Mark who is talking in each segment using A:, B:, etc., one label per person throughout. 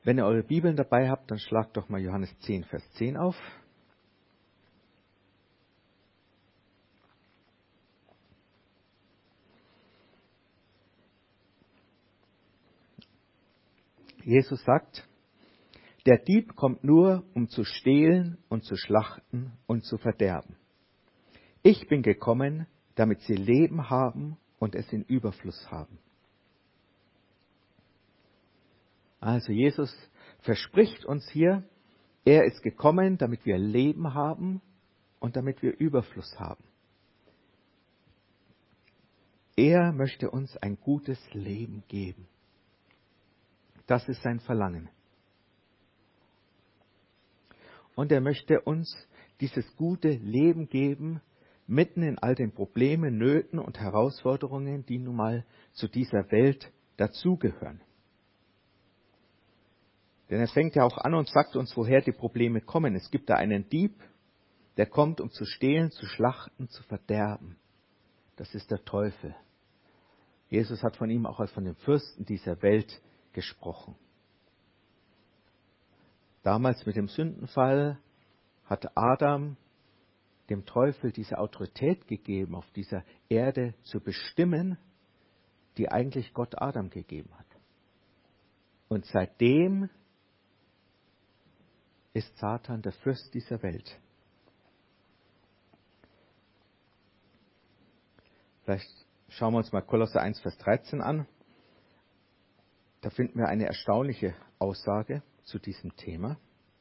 A: Wenn ihr eure Bibeln dabei habt, dann schlagt doch mal Johannes 10, Vers 10 auf. Jesus sagt, der Dieb kommt nur, um zu stehlen und zu schlachten und zu verderben. Ich bin gekommen, damit sie Leben haben und es in Überfluss haben. Also Jesus verspricht uns hier, er ist gekommen, damit wir Leben haben und damit wir Überfluss haben. Er möchte uns ein gutes Leben geben. Das ist sein Verlangen. Und er möchte uns dieses gute Leben geben, mitten in all den Problemen, Nöten und Herausforderungen, die nun mal zu dieser Welt dazugehören. Denn er fängt ja auch an und sagt uns, woher die Probleme kommen. Es gibt da einen Dieb, der kommt, um zu stehlen, zu schlachten, zu verderben. Das ist der Teufel. Jesus hat von ihm auch als von dem Fürsten dieser Welt gesprochen. Damals mit dem Sündenfall hat Adam dem Teufel diese Autorität gegeben, auf dieser Erde zu bestimmen, die eigentlich Gott Adam gegeben hat. Und seitdem ist Satan der Fürst dieser Welt. Vielleicht schauen wir uns mal Kolosser 1, Vers 13 an. Da finden wir eine erstaunliche Aussage zu diesem Thema.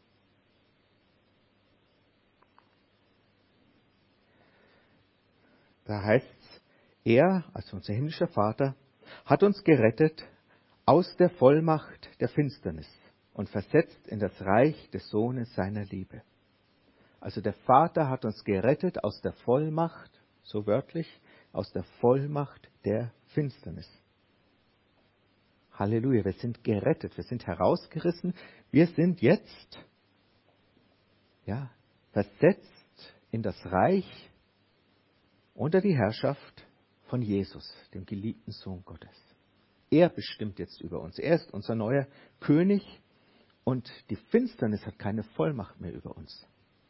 A: Da heißt es, er, also unser himmlischer Vater, hat uns gerettet aus der Vollmacht der Finsternis und versetzt in das Reich des Sohnes seiner Liebe. Also der Vater hat uns gerettet aus der Vollmacht, so wörtlich, aus der Vollmacht der Finsternis. Halleluja, wir sind gerettet, wir sind herausgerissen, wir sind jetzt versetzt in das Reich unter die Herrschaft von Jesus, dem geliebten Sohn Gottes. Er bestimmt jetzt über uns, er ist unser neuer König und die Finsternis hat keine Vollmacht mehr über uns.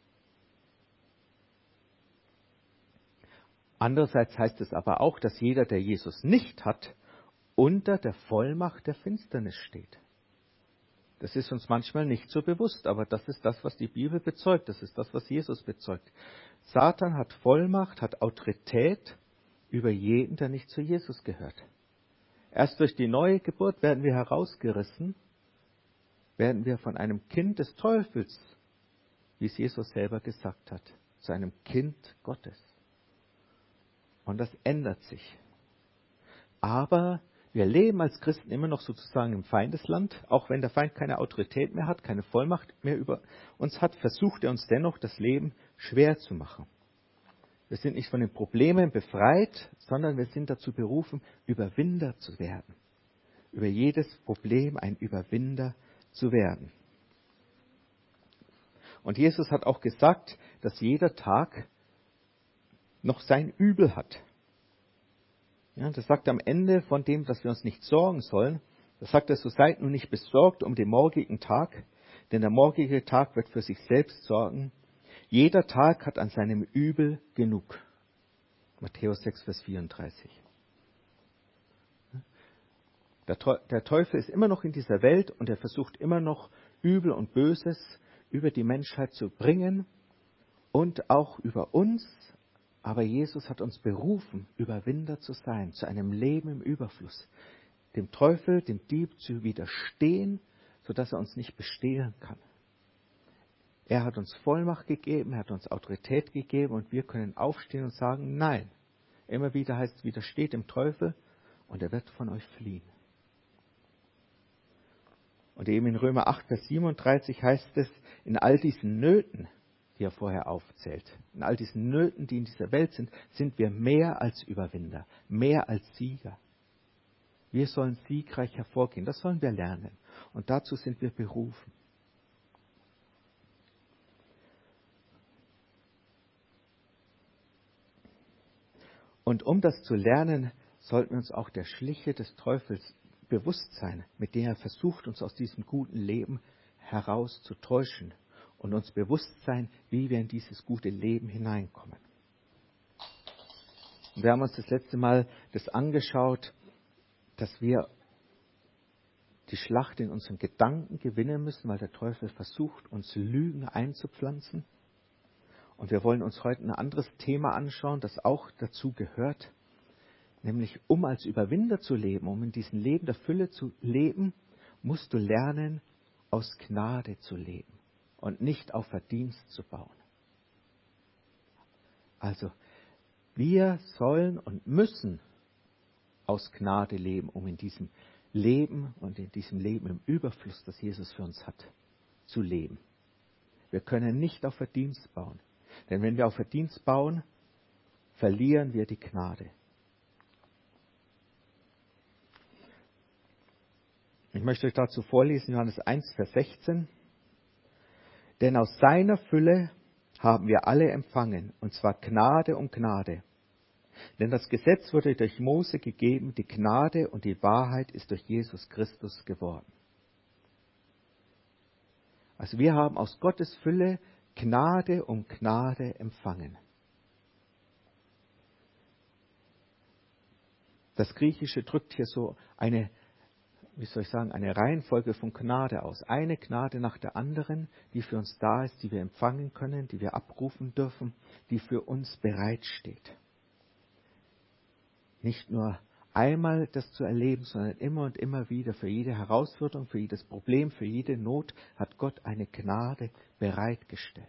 A: Andererseits heißt es aber auch, dass jeder, der Jesus nicht hat, unter der Vollmacht der Finsternis steht. Das ist uns manchmal nicht so bewusst, aber das ist das, was die Bibel bezeugt, das ist das, was Jesus bezeugt. Satan hat Vollmacht, hat Autorität über jeden, der nicht zu Jesus gehört. Erst durch die neue Geburt werden wir herausgerissen, werden wir von einem Kind des Teufels, wie es Jesus selber gesagt hat, zu einem Kind Gottes. Und das ändert sich. Aber wir leben als Christen immer noch sozusagen im Feindesland. Auch wenn der Feind keine Autorität mehr hat, keine Vollmacht mehr über uns hat, versucht er uns dennoch, das Leben schwer zu machen. Wir sind nicht von den Problemen befreit, sondern wir sind dazu berufen, Überwinder zu werden. Über jedes Problem ein Überwinder zu werden. Und Jesus hat auch gesagt, dass jeder Tag noch sein Übel hat. Ja, das sagt am Ende von dem, dass wir uns nicht sorgen sollen. Das sagt er, so seid nun nicht besorgt um den morgigen Tag, denn der morgige Tag wird für sich selbst sorgen. Jeder Tag hat an seinem Übel genug. Matthäus 6, Vers 34. Der Teufel ist immer noch in dieser Welt und er versucht immer noch Übel und Böses über die Menschheit zu bringen und auch über uns. Aber Jesus hat uns berufen, Überwinder zu sein, zu einem Leben im Überfluss. Dem Teufel, dem Dieb zu widerstehen, sodass er uns nicht bestehlen kann. Er hat uns Vollmacht gegeben, er hat uns Autorität gegeben und wir können aufstehen und sagen, nein. Immer wieder heißt es, widersteht dem Teufel und er wird von euch fliehen. Und eben in Römer 8, Vers 37 heißt es, in all diesen Nöten, die er vorher aufzählt, in all diesen Nöten, die in dieser Welt sind, sind wir mehr als Überwinder, mehr als Sieger. Wir sollen siegreich hervorgehen, das sollen wir lernen. Und dazu sind wir berufen. Und um das zu lernen, sollten wir uns auch der Schliche des Teufels bewusst sein, mit dem er versucht, uns aus diesem guten Leben herauszutäuschen und uns bewusst sein, wie wir in dieses gute Leben hineinkommen. Und wir haben uns das letzte Mal das angeschaut, dass wir die Schlacht in unseren Gedanken gewinnen müssen, weil der Teufel versucht, uns Lügen einzupflanzen. Und wir wollen uns heute ein anderes Thema anschauen, das auch dazu gehört, nämlich um als Überwinder zu leben, um in diesem Leben der Fülle zu leben, musst du lernen, aus Gnade zu leben und nicht auf Verdienst zu bauen. Also, wir sollen und müssen aus Gnade leben, um in diesem Leben und in diesem Leben im Überfluss, das Jesus für uns hat, zu leben. Wir können nicht auf Verdienst bauen. Denn wenn wir auf Verdienst bauen, verlieren wir die Gnade. Ich möchte euch dazu vorlesen, Johannes 1, Vers 16. Denn aus seiner Fülle haben wir alle empfangen, und zwar Gnade um Gnade. Denn das Gesetz wurde durch Mose gegeben, die Gnade und die Wahrheit ist durch Jesus Christus geworden. Also wir haben aus Gottes Fülle Gnade um Gnade empfangen. Das Griechische drückt hier so eine Reihenfolge von Gnade aus. Eine Gnade nach der anderen, die für uns da ist, die wir empfangen können, die wir abrufen dürfen, die für uns bereitsteht. Nicht nur einmal das zu erleben, sondern immer und immer wieder für jede Herausforderung, für jedes Problem, für jede Not hat Gott eine Gnade bereitgestellt.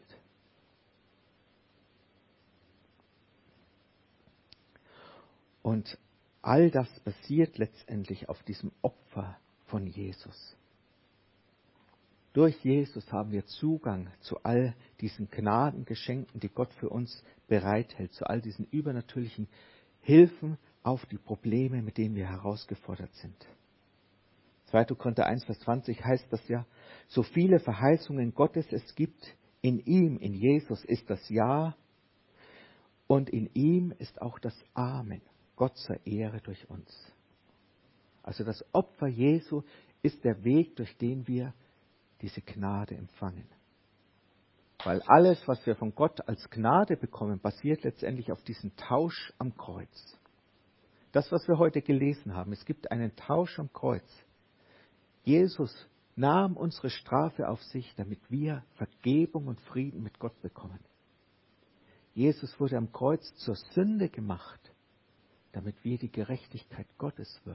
A: Und all das basiert letztendlich auf diesem Opfer von Jesus. Durch Jesus haben wir Zugang zu all diesen Gnadengeschenken, die Gott für uns bereithält, zu all diesen übernatürlichen Hilfen auf die Probleme, mit denen wir herausgefordert sind. 2. Korinther 1, Vers 20 heißt das ja, so viele Verheißungen Gottes es gibt, in ihm, in Jesus ist das Ja und in ihm ist auch das Amen. Gott zur Ehre durch uns. Also das Opfer Jesu ist der Weg, durch den wir diese Gnade empfangen. Weil alles, was wir von Gott als Gnade bekommen, basiert letztendlich auf diesem Tausch am Kreuz. Das, was wir heute gelesen haben, es gibt einen Tausch am Kreuz. Jesus nahm unsere Strafe auf sich, damit wir Vergebung und Frieden mit Gott bekommen. Jesus wurde am Kreuz zur Sünde gemacht, damit wir die Gerechtigkeit Gottes würden.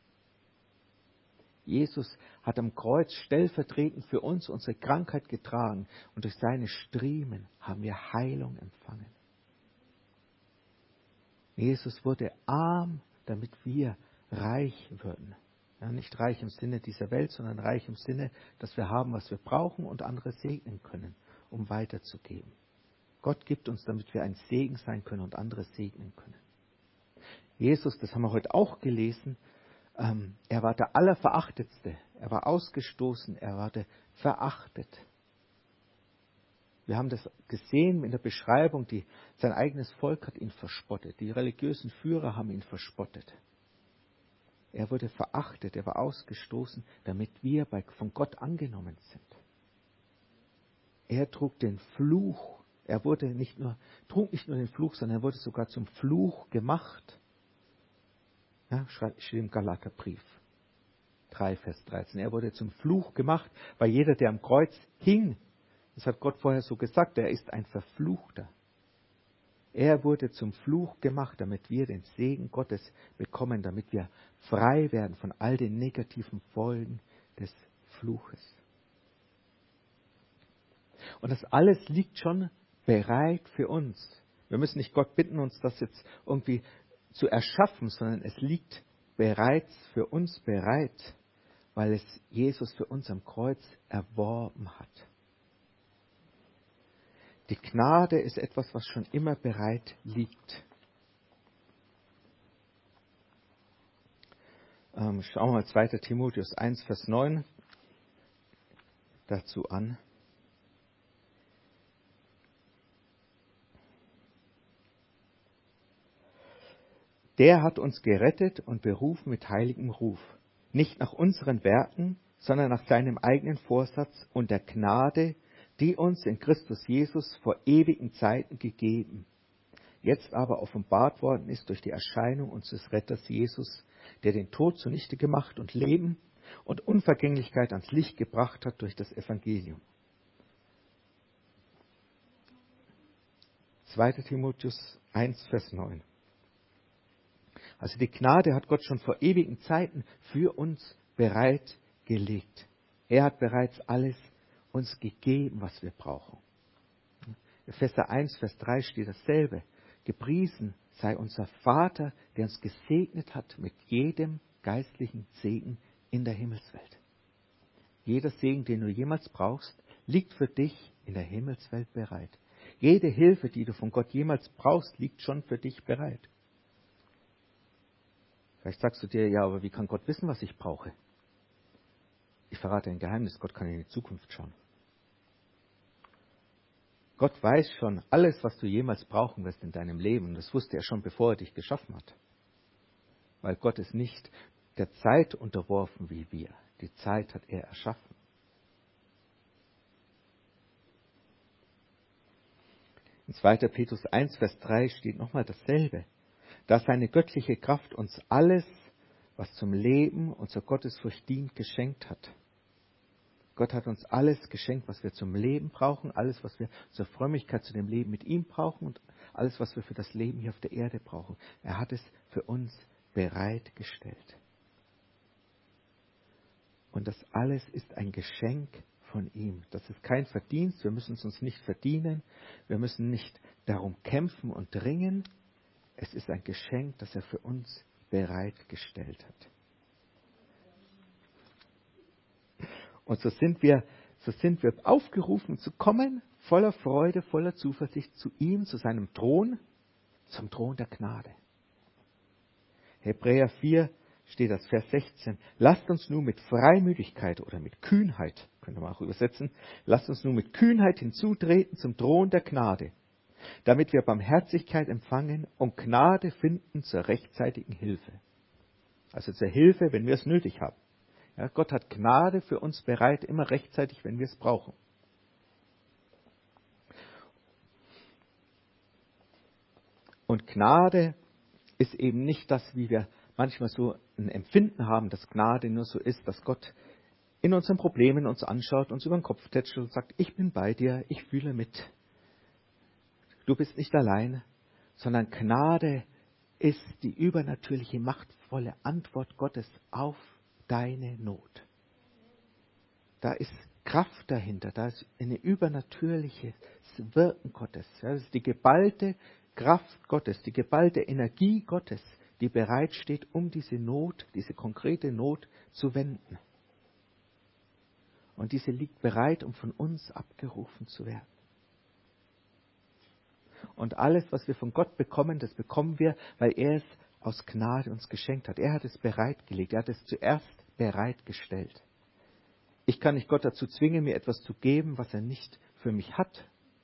A: Jesus hat am Kreuz stellvertretend für uns unsere Krankheit getragen und durch seine Striemen haben wir Heilung empfangen. Jesus wurde arm, damit wir reich würden. Ja, nicht reich im Sinne dieser Welt, sondern reich im Sinne, dass wir haben, was wir brauchen und andere segnen können, um weiterzugeben. Gott gibt uns, damit wir ein Segen sein können und andere segnen können. Jesus, das haben wir heute auch gelesen, er war der Allerverachtetste. Er war ausgestoßen, er war verachtet. Wir haben das gesehen in der Beschreibung, sein eigenes Volk hat ihn verspottet. Die religiösen Führer haben ihn verspottet. Er wurde verachtet, er war ausgestoßen, damit wir von Gott angenommen sind. Er trug den Fluch. Er trug nicht nur den Fluch, sondern er wurde sogar zum Fluch gemacht. Ja, steht im Galaterbrief 3, Vers 13. Er wurde zum Fluch gemacht, weil jeder, der am Kreuz hing, das hat Gott vorher so gesagt, er ist ein Verfluchter. Er wurde zum Fluch gemacht, damit wir den Segen Gottes bekommen, damit wir frei werden von all den negativen Folgen des Fluches. Und das alles liegt schon bereit für uns. Wir müssen nicht Gott bitten, uns das jetzt irgendwie zu erschaffen, sondern es liegt bereits für uns bereit, weil es Jesus für uns am Kreuz erworben hat. Die Gnade ist etwas, was schon immer bereit liegt. Schauen wir mal 2. Timotheus 1, Vers 9 dazu an. Der hat uns gerettet und berufen mit heiligem Ruf, nicht nach unseren Werken, sondern nach seinem eigenen Vorsatz und der Gnade, die uns in Christus Jesus vor ewigen Zeiten gegeben, jetzt aber offenbart worden ist durch die Erscheinung unseres Retters Jesus, der den Tod zunichte gemacht und Leben und Unvergänglichkeit ans Licht gebracht hat durch das Evangelium. 2. Timotheus 1, Vers 9. Also die Gnade hat Gott schon vor ewigen Zeiten für uns bereitgelegt. Er hat bereits alles uns gegeben, was wir brauchen. Epheser 1, Vers 3 steht dasselbe. Gepriesen sei unser Vater, der uns gesegnet hat mit jedem geistlichen Segen in der Himmelswelt. Jeder Segen, den du jemals brauchst, liegt für dich in der Himmelswelt bereit. Jede Hilfe, die du von Gott jemals brauchst, liegt schon für dich bereit. Vielleicht sagst du dir, ja, aber wie kann Gott wissen, was ich brauche? Ich verrate ein Geheimnis, Gott kann in die Zukunft schauen. Gott weiß schon alles, was du jemals brauchen wirst in deinem Leben. Und das wusste er schon, bevor er dich geschaffen hat. Weil Gott ist nicht der Zeit unterworfen wie wir. Die Zeit hat er erschaffen. In 2. Petrus 1, Vers 3 steht nochmal dasselbe. Da seine göttliche Kraft uns alles, was zum Leben und zur Gottesfurcht dient, geschenkt hat. Gott hat uns alles geschenkt, was wir zum Leben brauchen, alles, was wir zur Frömmigkeit, zu dem Leben mit ihm brauchen und alles, was wir für das Leben hier auf der Erde brauchen. Er hat es für uns bereitgestellt. Und das alles ist ein Geschenk von ihm. Das ist kein Verdienst, wir müssen es uns nicht verdienen, wir müssen nicht darum kämpfen und ringen. Es ist ein Geschenk, das er für uns bereitgestellt hat. Und so sind wir aufgerufen zu kommen, voller Freude, voller Zuversicht zu ihm, zu seinem Thron, zum Thron der Gnade. Hebräer 4 steht das, Vers 16. Lasst uns nun mit Freimütigkeit oder mit Kühnheit, könnte man auch übersetzen, lasst uns nun mit Kühnheit hinzutreten zum Thron der Gnade, damit wir Barmherzigkeit empfangen und Gnade finden zur rechtzeitigen Hilfe. Also zur Hilfe, wenn wir es nötig haben. Ja, Gott hat Gnade für uns bereit, immer rechtzeitig, wenn wir es brauchen. Und Gnade ist eben nicht das, wie wir manchmal so ein Empfinden haben, dass Gnade nur so ist, dass Gott in unseren Problemen uns anschaut, uns über den Kopf tätschelt und sagt, ich bin bei dir, ich fühle mit. Du bist nicht allein, sondern Gnade ist die übernatürliche, machtvolle Antwort Gottes auf deine Not. Da ist Kraft dahinter, da ist eine übernatürliche Wirken Gottes. Ja, das ist die geballte Kraft Gottes, die geballte Energie Gottes, die bereitsteht, um diese Not, diese konkrete Not zu wenden. Und diese liegt bereit, um von uns abgerufen zu werden. Und alles, was wir von Gott bekommen, das bekommen wir, weil er es aus Gnade uns geschenkt hat. Er hat es bereitgelegt, er hat es zuerst bereitgestellt. Ich kann nicht Gott dazu zwingen, mir etwas zu geben, was er nicht für mich hat.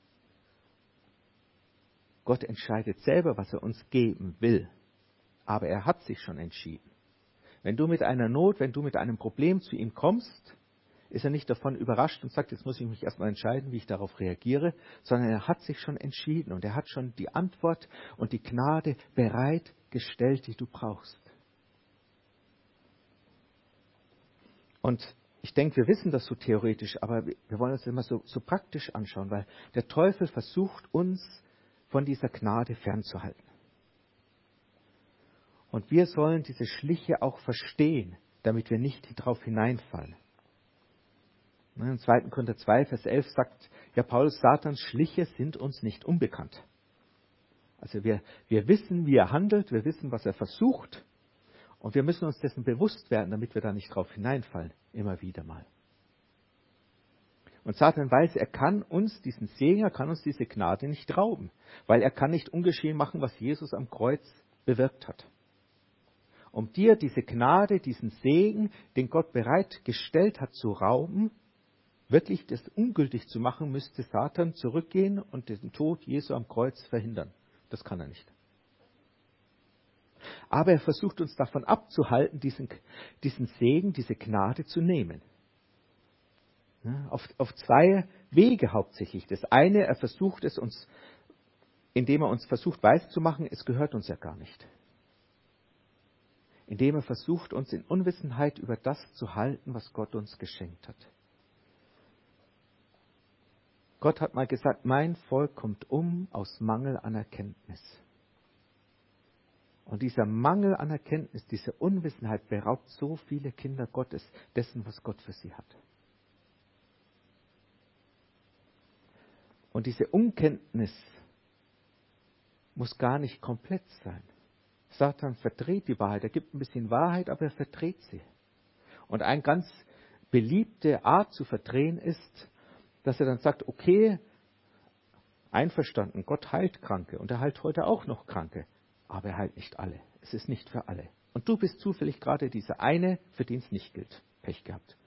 A: Gott entscheidet selber, was er uns geben will. Aber er hat sich schon entschieden. Wenn du mit einer Not, wenn du mit einem Problem zu ihm kommst, ist er nicht davon überrascht und sagt, jetzt muss ich mich erstmal entscheiden, wie ich darauf reagiere, sondern er hat sich schon entschieden und er hat schon die Antwort und die Gnade bereitgestellt, die du brauchst. Und ich denke, wir wissen das so theoretisch, aber wir wollen uns immer so praktisch anschauen, weil der Teufel versucht, uns von dieser Gnade fernzuhalten. Und wir sollen diese Schliche auch verstehen, damit wir nicht darauf hineinfallen. In 2. Korinther 2, Vers 11 sagt ja Paulus, Satans Schliche sind uns nicht unbekannt. Also wir wissen, wie er handelt, wir wissen, was er versucht und wir müssen uns dessen bewusst werden, damit wir da nicht drauf hineinfallen, immer wieder mal. Und Satan weiß, er kann uns diesen Segen, er kann uns diese Gnade nicht rauben, weil er kann nicht ungeschehen machen, was Jesus am Kreuz bewirkt hat. Um dir diese Gnade, diesen Segen, den Gott bereitgestellt hat, zu rauben, wirklich das ungültig zu machen, müsste Satan zurückgehen und den Tod Jesu am Kreuz verhindern. Das kann er nicht. Aber er versucht uns davon abzuhalten, diesen Segen, diese Gnade zu nehmen. Ja, auf zwei Wege hauptsächlich. Das eine, er versucht es uns, indem er uns versucht weiszumachen, es gehört uns ja gar nicht. Indem er versucht, uns in Unwissenheit über das zu halten, was Gott uns geschenkt hat. Gott hat mal gesagt, mein Volk kommt aus Mangel an Erkenntnis. Und dieser Mangel an Erkenntnis, diese Unwissenheit beraubt so viele Kinder Gottes dessen, was Gott für sie hat. Und diese Unkenntnis muss gar nicht komplett sein. Satan verdreht die Wahrheit. Er gibt ein bisschen Wahrheit, aber er verdreht sie. Und eine ganz beliebte Art zu verdrehen ist, dass er dann sagt, okay, einverstanden, Gott heilt Kranke und er heilt heute auch noch Kranke, aber er heilt nicht alle. Es ist nicht für alle. Und du bist zufällig gerade dieser eine, für den es nicht gilt. Pech gehabt.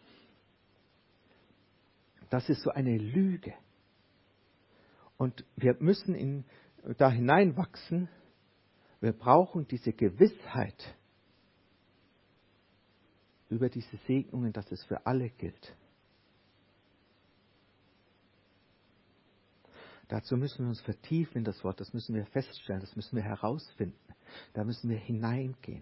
A: Das ist so eine Lüge. Und wir müssen da hineinwachsen. Wir brauchen diese Gewissheit über diese Segnungen, dass es für alle gilt. Dazu müssen wir uns vertiefen in das Wort, das müssen wir feststellen, das müssen wir herausfinden. Da müssen wir hineingehen.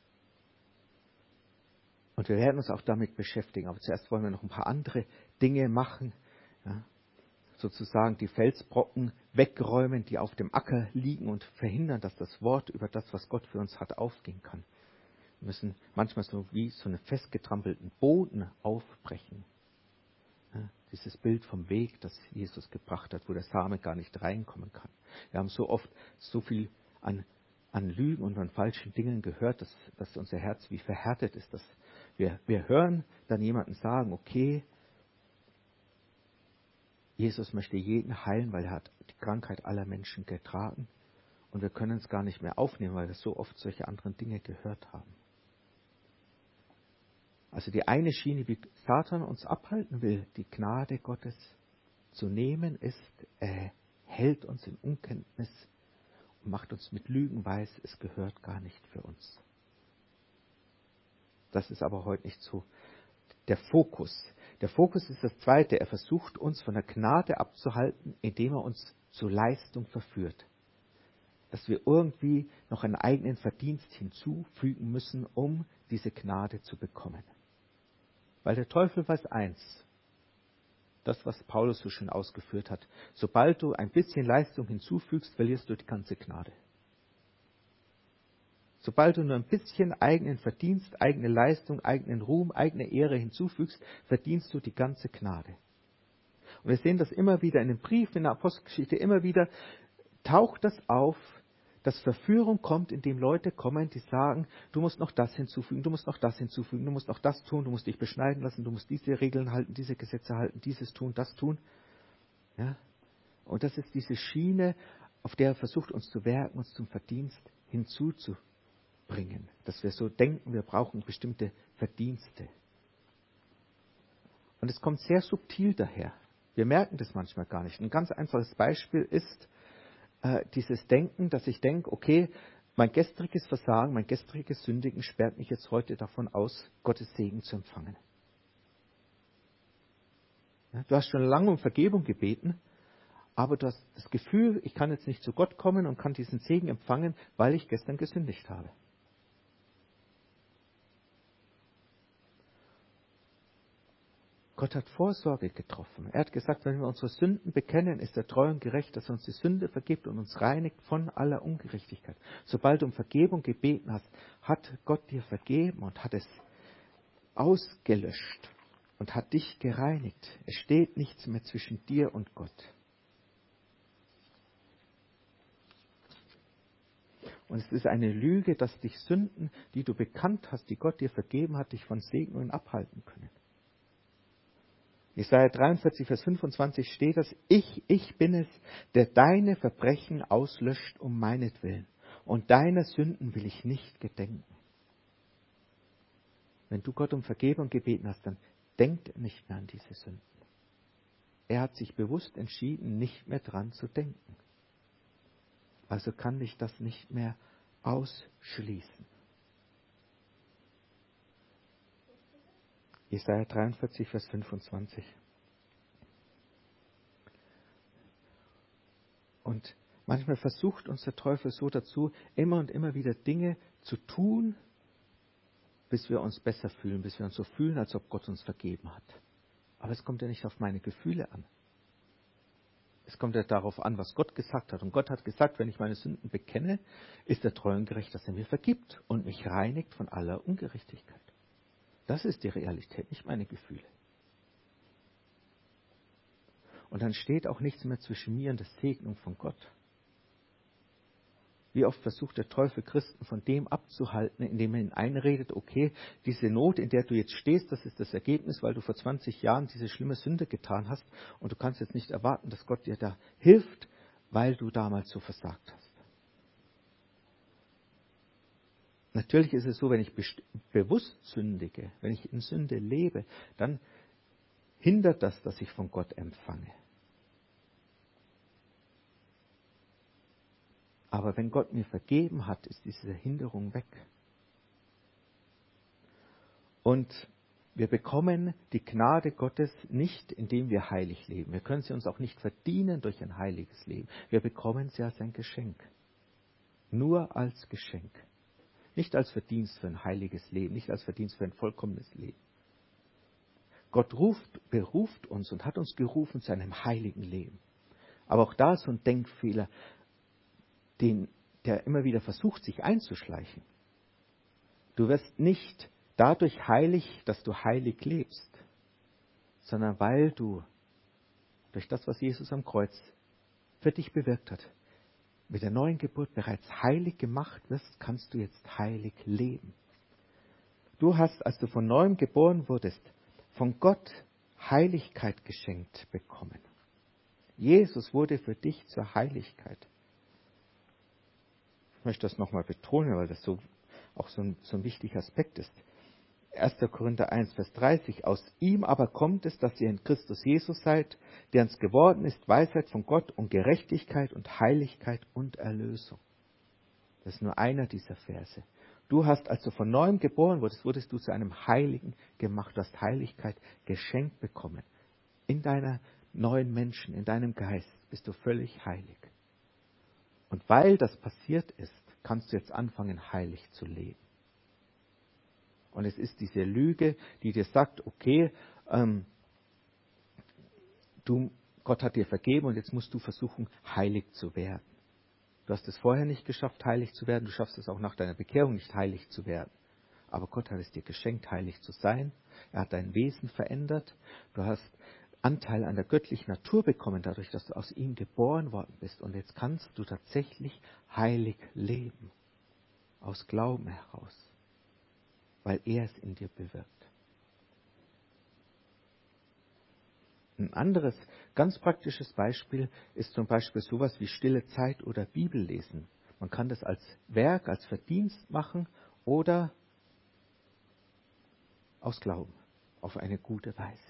A: Und wir werden uns auch damit beschäftigen. Aber zuerst wollen wir noch ein paar andere Dinge machen. Ja, sozusagen die Felsbrocken wegräumen, die auf dem Acker liegen und verhindern, dass das Wort über das, was Gott für uns hat, aufgehen kann. Wir müssen manchmal so wie so einen festgetrampelten Boden aufbrechen. Ja, dieses Bild vom Weg, das Jesus gebracht hat, wo der Same gar nicht reinkommen kann. Wir haben so oft so viel an Lügen und an falschen Dingen gehört, dass unser Herz wie verhärtet ist. Dass wir hören dann jemanden sagen, okay, Jesus möchte jeden heilen, weil er hat die Krankheit aller Menschen getragen. Und wir können es gar nicht mehr aufnehmen, weil wir so oft solche anderen Dinge gehört haben. Also die eine Schiene, wie Satan uns abhalten will, die Gnade Gottes zu nehmen, ist, er hält uns in Unkenntnis und macht uns mit Lügen weiß, es gehört gar nicht für uns. Das ist aber heute nicht so der Fokus. Der Fokus ist das Zweite. Er versucht uns von der Gnade abzuhalten, indem er uns zur Leistung verführt. Dass wir irgendwie noch einen eigenen Verdienst hinzufügen müssen, um diese Gnade zu bekommen. Weil der Teufel weiß eins, das, was Paulus so schön ausgeführt hat, sobald du ein bisschen Leistung hinzufügst, verlierst du die ganze Gnade. Sobald du nur ein bisschen eigenen Verdienst, eigene Leistung, eigenen Ruhm, eigene Ehre hinzufügst, verdienst du die ganze Gnade. Und wir sehen das immer wieder in den Briefen, in der Apostelgeschichte, immer wieder taucht das auf, dass Verführung kommt, indem Leute kommen, die sagen, du musst noch das hinzufügen, du musst noch das hinzufügen, du musst noch das tun, du musst dich beschneiden lassen, du musst diese Regeln halten, diese Gesetze halten, dieses tun, das tun. Ja? Und das ist diese Schiene, auf der er versucht, uns zu werken, uns zum Verdienst hinzubringen. Dass wir so denken, wir brauchen bestimmte Verdienste. Und es kommt sehr subtil daher. Wir merken das manchmal gar nicht. Ein ganz einfaches Beispiel ist dieses Denken, dass ich denke, okay, mein gestriges Versagen, mein gestriges Sündigen sperrt mich jetzt heute davon aus, Gottes Segen zu empfangen. Ja, du hast schon lange um Vergebung gebeten, aber du hast das Gefühl, ich kann jetzt nicht zu Gott kommen und kann diesen Segen empfangen, weil ich gestern gesündigt habe. Gott hat Vorsorge getroffen. Er hat gesagt, wenn wir unsere Sünden bekennen, ist er treu und gerecht, dass er uns die Sünde vergibt und uns reinigt von aller Ungerechtigkeit. Sobald du um Vergebung gebeten hast, hat Gott dir vergeben und hat es ausgelöscht und hat dich gereinigt. Es steht nichts mehr zwischen dir und Gott. Und es ist eine Lüge, dass dich Sünden, die du bekannt hast, die Gott dir vergeben hat, dich von Segnungen abhalten können. Jesaja 43, Vers 25 steht das, ich bin es, der deine Verbrechen auslöscht um meinetwillen, und deiner Sünden will ich nicht gedenken. Wenn du Gott um Vergebung gebeten hast, dann denkt nicht mehr an diese Sünden. Er hat sich bewusst entschieden, nicht mehr dran zu denken. Also kann dich das nicht mehr ausschließen. Jesaja 43, Vers 25. Und manchmal versucht uns der Teufel so dazu, immer und immer wieder Dinge zu tun, bis wir uns besser fühlen, bis wir uns so fühlen, als ob Gott uns vergeben hat. Aber es kommt ja nicht auf meine Gefühle an. Es kommt ja darauf an, was Gott gesagt hat. Und Gott hat gesagt, wenn ich meine Sünden bekenne, ist er treu und gerecht, dass er mir vergibt und mich reinigt von aller Ungerechtigkeit. Das ist die Realität, nicht meine Gefühle. Und dann steht auch nichts mehr zwischen mir und der Segnung von Gott. Wie oft versucht der Teufel Christen von dem abzuhalten, indem er ihnen einredet, okay, diese Not, in der du jetzt stehst, das ist das Ergebnis, weil du vor 20 Jahren diese schlimme Sünde getan hast und du kannst jetzt nicht erwarten, dass Gott dir da hilft, weil du damals so versagt hast. Natürlich ist es so, wenn ich bewusst sündige, wenn ich in Sünde lebe, dann hindert das, dass ich von Gott empfange. Aber wenn Gott mir vergeben hat, ist diese Hinderung weg. Und wir bekommen die Gnade Gottes nicht, indem wir heilig leben. Wir können sie uns auch nicht verdienen durch ein heiliges Leben. Wir bekommen sie als ein Geschenk. Nur als Geschenk. Nicht als Verdienst für ein heiliges Leben, nicht als Verdienst für ein vollkommenes Leben. Gott beruft uns und hat uns gerufen zu einem heiligen Leben. Aber auch da ist so ein Denkfehler, der immer wieder versucht, sich einzuschleichen. Du wirst nicht dadurch heilig, dass du heilig lebst, sondern weil du durch das, was Jesus am Kreuz für dich bewirkt hat, mit der neuen Geburt bereits heilig gemacht wirst, kannst du jetzt heilig leben. Du hast, als du von neuem geboren wurdest, von Gott Heiligkeit geschenkt bekommen. Jesus wurde für dich zur Heiligkeit. Ich möchte das nochmal betonen, weil das auch so ein wichtiger Aspekt ist. 1. Korinther 1, Vers 30. Aus ihm aber kommt es, dass ihr in Christus Jesus seid, der uns geworden ist, Weisheit von Gott und Gerechtigkeit und Heiligkeit und Erlösung. Das ist nur einer dieser Verse. Du hast, als du von neuem geboren wurdest du zu einem Heiligen gemacht. Du hast Heiligkeit geschenkt bekommen. In deiner neuen Menschen, in deinem Geist bist du völlig heilig. Und weil das passiert ist, kannst du jetzt anfangen, heilig zu leben. Und es ist diese Lüge, die dir sagt, okay, Gott hat dir vergeben und jetzt musst du versuchen, heilig zu werden. Du hast es vorher nicht geschafft, heilig zu werden. Du schaffst es auch nach deiner Bekehrung nicht, heilig zu werden. Aber Gott hat es dir geschenkt, heilig zu sein. Er hat dein Wesen verändert. Du hast Anteil an der göttlichen Natur bekommen, dadurch, dass du aus ihm geboren worden bist. Und jetzt kannst du tatsächlich heilig leben. Aus Glauben heraus. Weil er es in dir bewirkt. Ein anderes, ganz praktisches Beispiel ist zum Beispiel sowas wie stille Zeit oder Bibellesen. Man kann das als Werk, als Verdienst machen oder aus Glauben, auf eine gute Weise.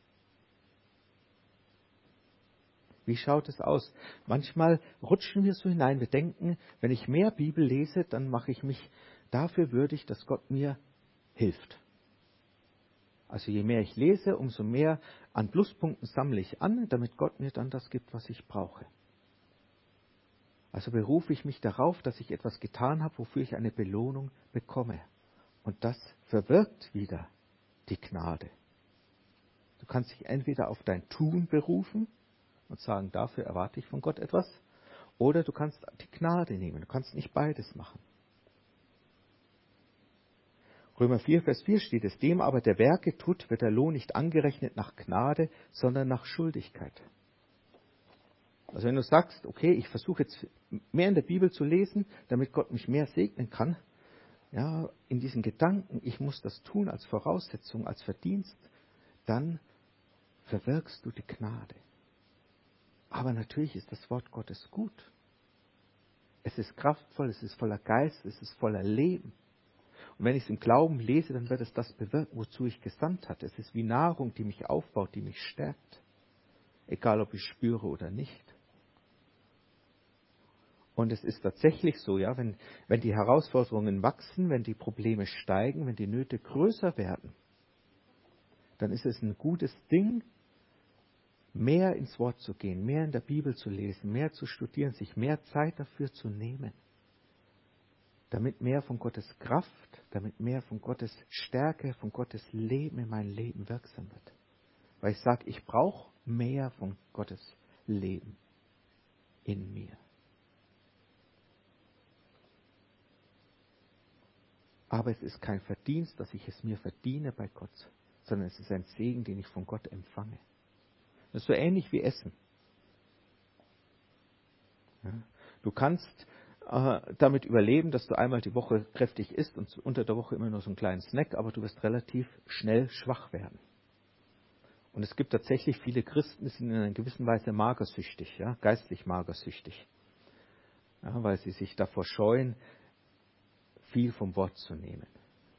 A: Wie schaut es aus? Manchmal rutschen wir so hinein, wir denken, wenn ich mehr Bibel lese, dann mache ich mich dafür würdig, dass Gott mir hilft. Also je mehr ich lese, umso mehr an Pluspunkten sammle ich an, damit Gott mir dann das gibt, was ich brauche. Also berufe ich mich darauf, dass ich etwas getan habe, wofür ich eine Belohnung bekomme. Und das verwirkt wieder die Gnade. Du kannst dich entweder auf dein Tun berufen und sagen, dafür erwarte ich von Gott etwas, oder du kannst die Gnade nehmen. Du kannst nicht beides machen. Römer 4, Vers 4 steht es, dem aber der Werke tut, wird der Lohn nicht angerechnet nach Gnade, sondern nach Schuldigkeit. Also wenn du sagst, okay, ich versuche jetzt mehr in der Bibel zu lesen, damit Gott mich mehr segnen kann, ja, in diesen Gedanken, ich muss das tun als Voraussetzung, als Verdienst, dann verwirkst du die Gnade. Aber natürlich ist das Wort Gottes gut. Es ist kraftvoll, es ist voller Geist, es ist voller Leben. Und wenn ich es im Glauben lese, dann wird es das bewirken, wozu ich gesandt hat. Es ist wie Nahrung, die mich aufbaut, die mich stärkt. Egal, ob ich spüre oder nicht. Und es ist tatsächlich so, ja, wenn die Herausforderungen wachsen, wenn die Probleme steigen, wenn die Nöte größer werden, dann ist es ein gutes Ding, mehr ins Wort zu gehen, mehr in der Bibel zu lesen, mehr zu studieren, sich mehr Zeit dafür zu nehmen, damit mehr von Gottes Kraft, damit mehr von Gottes Stärke, von Gottes Leben in mein Leben wirksam wird. Weil ich sage, ich brauche mehr von Gottes Leben in mir. Aber es ist kein Verdienst, dass ich es mir verdiene bei Gott, sondern es ist ein Segen, den ich von Gott empfange. Das ist so ähnlich wie Essen. Ja? Du kannst damit überleben, dass du einmal die Woche kräftig isst und unter der Woche immer nur so einen kleinen Snack, aber du wirst relativ schnell schwach werden. Und es gibt tatsächlich viele Christen, die sind in einer gewissen Weise magersüchtig, ja, geistlich magersüchtig, ja, weil sie sich davor scheuen, viel vom Wort zu nehmen.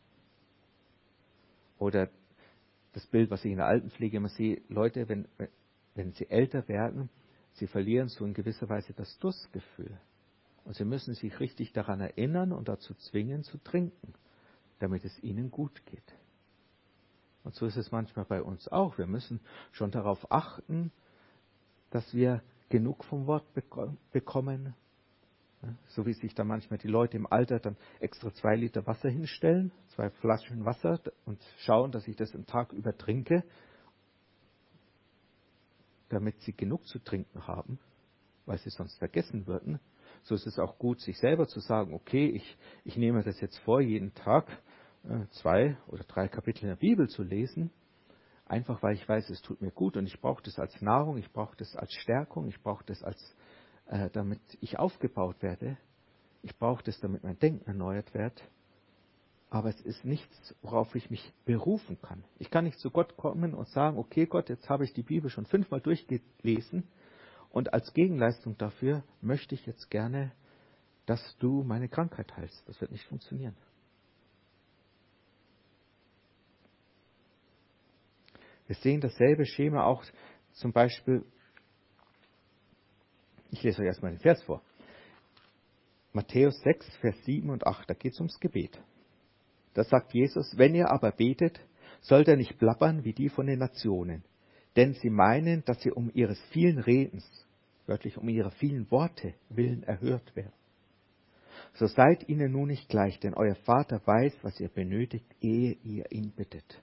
A: Oder das Bild, was ich in der Altenpflege immer sehe, Leute, wenn sie älter werden, sie verlieren so in gewisser Weise das Durstgefühl. Und sie müssen sich richtig daran erinnern und dazu zwingen zu trinken, damit es ihnen gut geht. Und so ist es manchmal bei uns auch. Wir müssen schon darauf achten, dass wir genug vom Wort bekommen. So wie sich da manchmal die Leute im Alter dann extra 2 Liter Wasser hinstellen, 2 Flaschen Wasser und schauen, dass ich das einen Tag über trinke, damit sie genug zu trinken haben, weil sie sonst vergessen würden. So ist es auch gut, sich selber zu sagen, okay, ich nehme das jetzt vor, jeden Tag 2 oder 3 Kapitel in der Bibel zu lesen, einfach weil ich weiß, es tut mir gut und ich brauche das als Nahrung, ich brauche das als Stärkung, ich brauche das damit ich aufgebaut werde, ich brauche das, damit mein Denken erneuert wird. Aber es ist nichts, worauf ich mich berufen kann. Ich kann nicht zu Gott kommen und sagen, okay Gott, jetzt habe ich die Bibel schon 5-mal durchgelesen und als Gegenleistung dafür möchte ich jetzt gerne, dass du meine Krankheit heilst. Das wird nicht funktionieren. Wir sehen dasselbe Schema auch zum Beispiel, ich lese euch erstmal den Vers vor. Matthäus 6, Vers 7 und 8, da geht es ums Gebet. Da sagt Jesus, wenn ihr aber betet, sollt ihr nicht plappern wie die von den Nationen, denn sie meinen, dass sie um ihres vielen Redens, wörtlich um ihrer vielen Worte willen erhört werden. So seid ihnen nun nicht gleich, denn euer Vater weiß, was ihr benötigt, ehe ihr ihn bittet.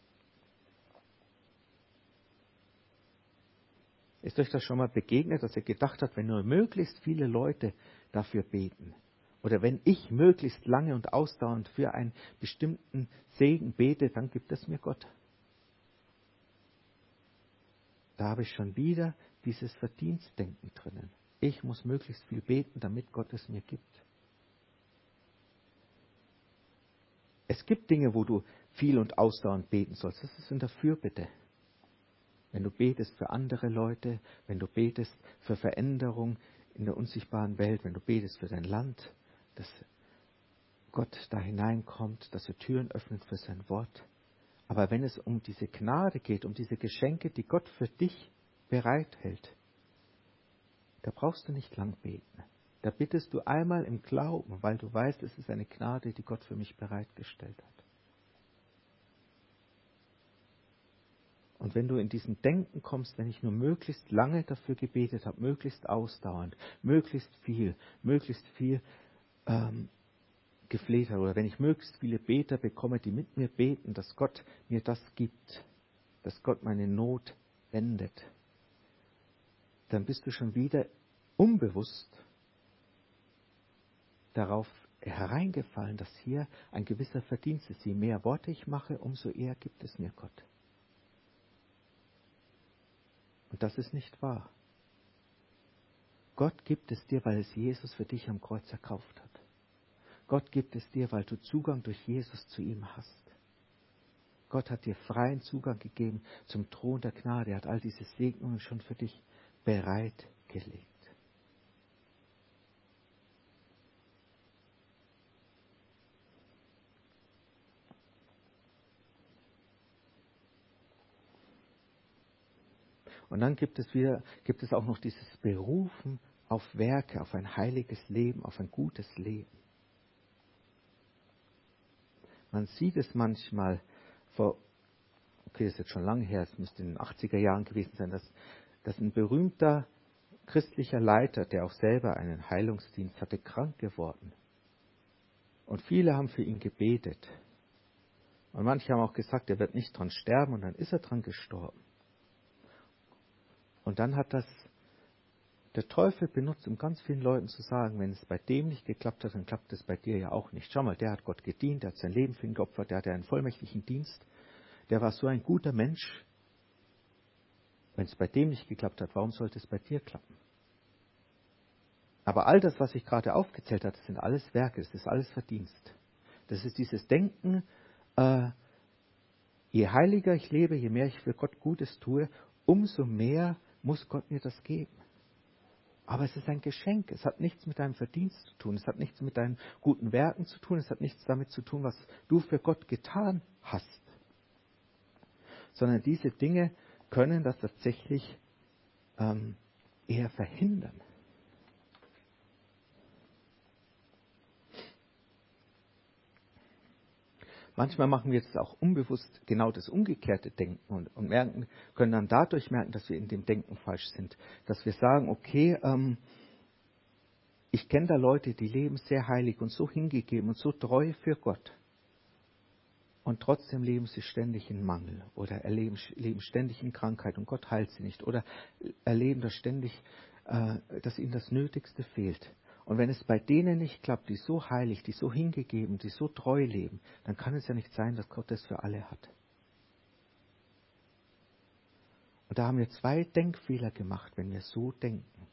A: Ist euch das schon mal begegnet, dass ihr gedacht habt, wenn nur möglichst viele Leute dafür beten, oder wenn ich möglichst lange und ausdauernd für einen bestimmten Segen bete, dann gibt es mir Gott. Da habe ich schon wieder dieses Verdienstdenken drinnen. Ich muss möglichst viel beten, damit Gott es mir gibt. Es gibt Dinge, wo du viel und ausdauernd beten sollst. Das ist in der Fürbitte. Wenn du betest für andere Leute, wenn du betest für Veränderung in der unsichtbaren Welt, wenn du betest für dein Land, dass Gott da hineinkommt, dass er Türen öffnet für sein Wort. Aber wenn es um diese Gnade geht, um diese Geschenke, die Gott für dich bereithält, da brauchst du nicht lang beten. Da bittest du einmal im Glauben, weil du weißt, es ist eine Gnade, die Gott für mich bereitgestellt hat. Und wenn du in diesen Denken kommst, wenn ich nur möglichst lange dafür gebetet habe, möglichst ausdauernd, möglichst viel gefleht habe, oder wenn ich möglichst viele Beter bekomme, die mit mir beten, dass Gott mir das gibt, dass Gott meine Not wendet, dann bist du schon wieder unbewusst darauf hereingefallen, dass hier ein gewisser Verdienst ist. Je mehr Worte ich mache, umso eher gibt es mir Gott. Und das ist nicht wahr. Gott gibt es dir, weil es Jesus für dich am Kreuz erkauft hat. Gott gibt es dir, weil du Zugang durch Jesus zu ihm hast. Gott hat dir freien Zugang gegeben zum Thron der Gnade. Er hat all diese Segnungen schon für dich bereitgelegt. Und dann gibt es auch noch dieses Berufen auf Werke, auf ein heiliges Leben, auf ein gutes Leben. Man sieht es manchmal das ist jetzt schon lange her, es müsste in den 80er Jahren gewesen sein, dass ein berühmter christlicher Leiter, der auch selber einen Heilungsdienst hatte, krank geworden. Und viele haben für ihn gebetet. Und manche haben auch gesagt, er wird nicht dran sterben, und dann ist er dran gestorben. Und dann hat das der Teufel benutzt, um ganz vielen Leuten zu sagen, wenn es bei dem nicht geklappt hat, dann klappt es bei dir ja auch nicht. Schau mal, der hat Gott gedient, der hat sein Leben für ihn geopfert, der hatte einen vollmächtigen Dienst, der war so ein guter Mensch. Wenn es bei dem nicht geklappt hat, warum sollte es bei dir klappen? Aber all das, was ich gerade aufgezählt habe, das sind alles Werke, das ist alles Verdienst. Das ist dieses Denken, je heiliger ich lebe, je mehr ich für Gott Gutes tue, umso mehr muss Gott mir das geben. Aber es ist ein Geschenk, es hat nichts mit deinem Verdienst zu tun, es hat nichts mit deinen guten Werken zu tun, es hat nichts damit zu tun, was du für Gott getan hast. Sondern diese Dinge können das tatsächlich eher verhindern. Manchmal machen wir jetzt auch unbewusst genau das umgekehrte Denken und können dann dadurch merken, dass wir in dem Denken falsch sind. Dass wir sagen, okay, ich kenne da Leute, die leben sehr heilig und so hingegeben und so treu für Gott. Und trotzdem leben sie ständig in Mangel oder leben ständig in Krankheit und Gott heilt sie nicht. Oder erleben das ständig, dass ihnen das Nötigste fehlt. Und wenn es bei denen nicht klappt, die so heilig, die so hingegeben, die so treu leben, dann kann es ja nicht sein, dass Gott das für alle hat. Und da haben wir 2 Denkfehler gemacht, wenn wir so denken.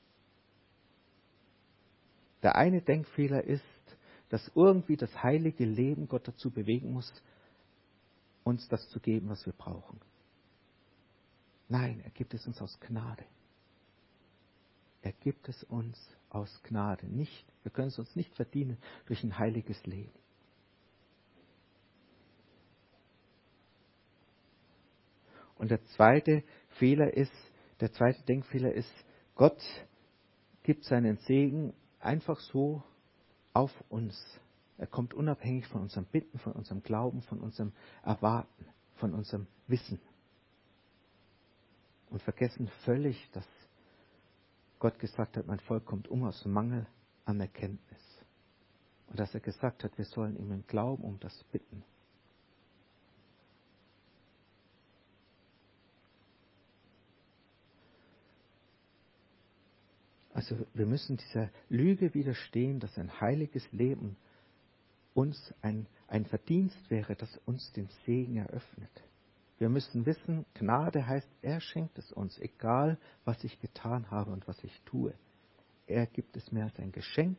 A: Der eine Denkfehler ist, dass irgendwie das heilige Leben Gott dazu bewegen muss, uns das zu geben, was wir brauchen. Nein, er gibt es uns aus Gnade. Er gibt es uns aus Gnade. Wir können es uns nicht verdienen durch ein heiliges Leben. Und der zweite Denkfehler ist, Gott gibt seinen Segen einfach so auf uns. Er kommt unabhängig von unserem Bitten, von unserem Glauben, von unserem Erwarten, von unserem Wissen. Und vergessen völlig, dass Gott gesagt hat, mein Volk kommt aus Mangel an Erkenntnis. Und dass er gesagt hat, wir sollen ihm im Glauben um das bitten. Also wir müssen dieser Lüge widerstehen, dass ein heiliges Leben uns ein Verdienst wäre, das uns den Segen eröffnet. Wir müssen wissen, Gnade heißt, er schenkt es uns, egal was ich getan habe und was ich tue. Er gibt es mir als ein Geschenk.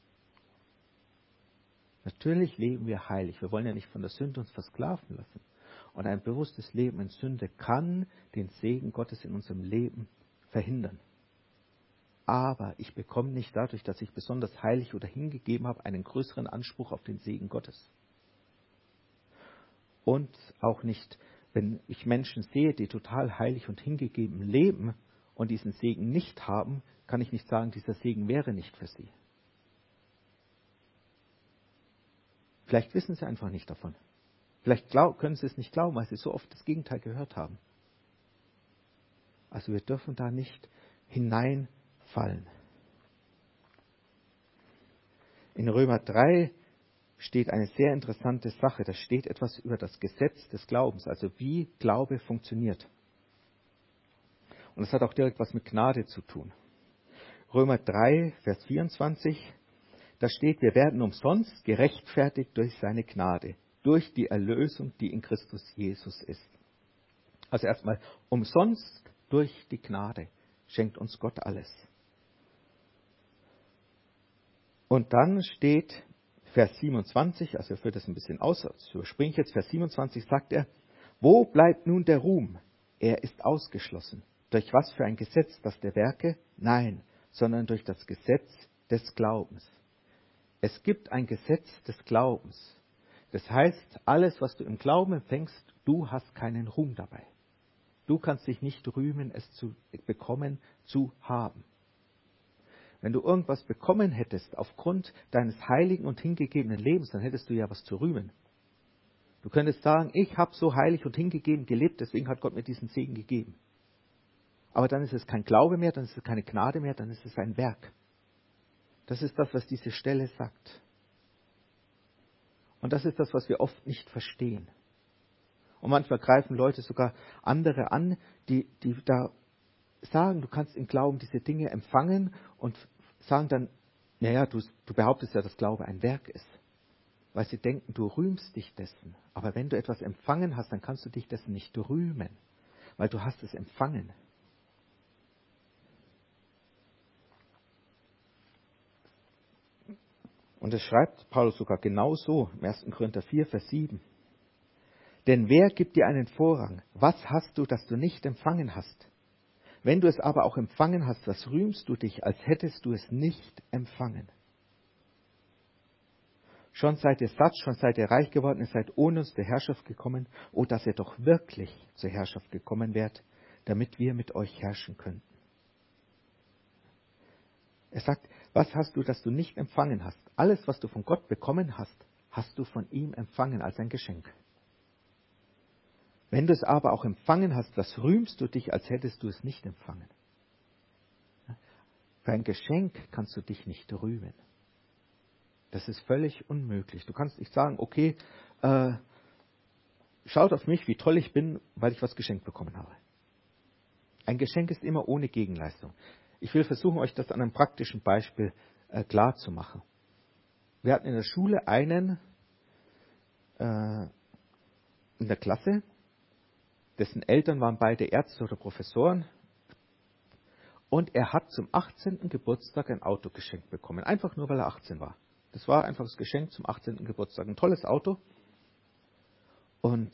A: Natürlich leben wir heilig. Wir wollen ja nicht von der Sünde uns versklaven lassen. Und ein bewusstes Leben in Sünde kann den Segen Gottes in unserem Leben verhindern. Aber ich bekomme nicht dadurch, dass ich besonders heilig oder hingegeben habe, einen größeren Anspruch auf den Segen Gottes. Und auch nicht, wenn ich Menschen sehe, die total heilig und hingegeben leben und diesen Segen nicht haben, kann ich nicht sagen, dieser Segen wäre nicht für sie. Vielleicht wissen sie einfach nicht davon. Vielleicht können sie es nicht glauben, weil sie so oft das Gegenteil gehört haben. Also wir dürfen da nicht hineinfallen. In Römer 3 steht eine sehr interessante Sache. Da steht etwas über das Gesetz des Glaubens, also wie Glaube funktioniert. Und das hat auch direkt was mit Gnade zu tun. Römer 3, Vers 24, da steht, wir werden umsonst gerechtfertigt durch seine Gnade, durch die Erlösung, die in Christus Jesus ist. Also erstmal, umsonst durch die Gnade schenkt uns Gott alles. Und dann steht Vers 27, also er führt das ein bisschen aus, das überspringe ich jetzt, Vers 27 sagt er, wo bleibt nun der Ruhm? Er ist ausgeschlossen. Durch was für ein Gesetz, das der Werke? Nein, sondern durch das Gesetz des Glaubens. Es gibt ein Gesetz des Glaubens. Das heißt, alles, was du im Glauben empfängst, du hast keinen Ruhm dabei. Du kannst dich nicht rühmen, es zu bekommen, zu haben. Wenn du irgendwas bekommen hättest aufgrund deines heiligen und hingegebenen Lebens, dann hättest du ja was zu rühmen. Du könntest sagen, ich habe so heilig und hingegeben gelebt, deswegen hat Gott mir diesen Segen gegeben. Aber dann ist es kein Glaube mehr, dann ist es keine Gnade mehr, dann ist es ein Werk. Das ist das, was diese Stelle sagt. Und das ist das, was wir oft nicht verstehen. Und manchmal greifen Leute sogar andere an, die da sagen, du kannst im Glauben diese Dinge empfangen und sagen dann, naja, du behauptest ja, dass Glaube ein Werk ist. Weil sie denken, du rühmst dich dessen. Aber wenn du etwas empfangen hast, dann kannst du dich dessen nicht rühmen, weil du hast es empfangen. Und es schreibt Paulus sogar genauso im 1. Korinther 4, Vers 7. Denn wer gibt dir einen Vorrang? Was hast du, das du nicht empfangen hast? Wenn du es aber auch empfangen hast, was rühmst du dich, als hättest du es nicht empfangen? Schon seid ihr satt, schon seid ihr reich geworden, ihr seid ohne uns zur Herrschaft gekommen, o dass ihr doch wirklich zur Herrschaft gekommen wärt, damit wir mit euch herrschen könnten. Er sagt, was hast du, das du nicht empfangen hast? Alles, was du von Gott bekommen hast, hast du von ihm empfangen als ein Geschenk. Wenn du es aber auch empfangen hast, was rühmst du dich, als hättest du es nicht empfangen? Für ein Geschenk kannst du dich nicht rühmen. Das ist völlig unmöglich. Du kannst nicht sagen, okay, schaut auf mich, wie toll ich bin, weil ich was geschenkt bekommen habe. Ein Geschenk ist immer ohne Gegenleistung. Ich will versuchen, euch das an einem praktischen Beispiel klar zu machen. Wir hatten in der Schule einen in der Klasse, dessen Eltern waren beide Ärzte oder Professoren. Und er hat zum 18. Geburtstag ein Auto geschenkt bekommen. Einfach nur, weil er 18 war. Das war einfach das Geschenk zum 18. Geburtstag. Ein tolles Auto. Und